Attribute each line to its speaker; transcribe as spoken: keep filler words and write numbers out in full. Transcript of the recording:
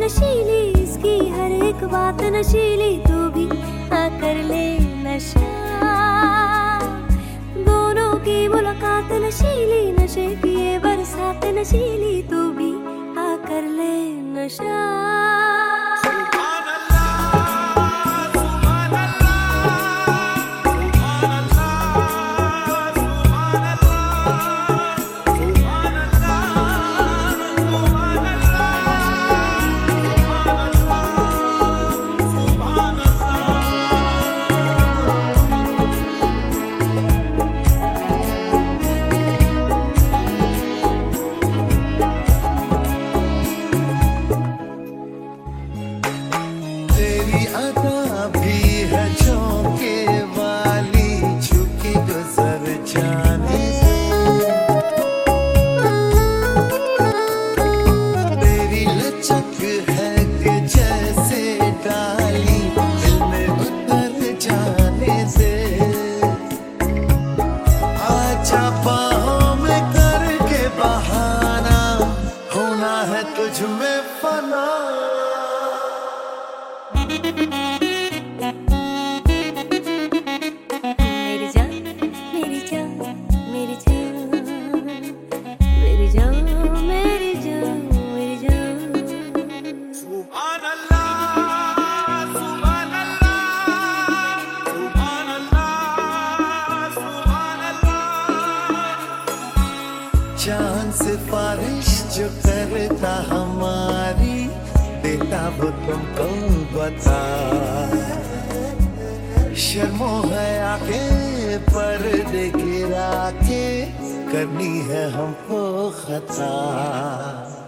Speaker 1: नशीली, इसकी हर एक बात नशीली, तू भी आकर ले नशा। दोनों की मुलाकात नशीली, नशे की ये बरसात नशीली, तू भी आकर ले नशा।
Speaker 2: तुझ में फना
Speaker 1: मेरी जान, मेरी जान, मेरी जान, मेरी जान, मेरी जान, मेरी जान।
Speaker 2: सुभान अल्लाह, सुभान अल्लाह, सुभान अल्लाह, सुभान अल्लाह। चांद सिफारिश जो करता हमारी, देता वो तुमको बता। शर्मो है आके पर्दे गिरा के, करनी है हमको खता।